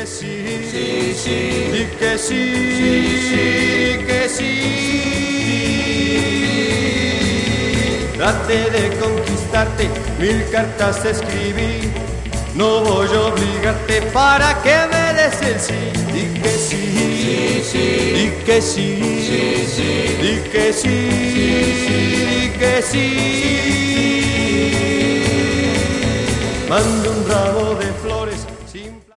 que sí, sí, sí, di que sí, sí, que sí. Traté de conquistarte, 1000 cartas escribí. No voy a obligarte para que me des el sí. Di que sí, sí, sí, di que sí, sí, sí, di que sí, di que sí. Mando un ramo de flores.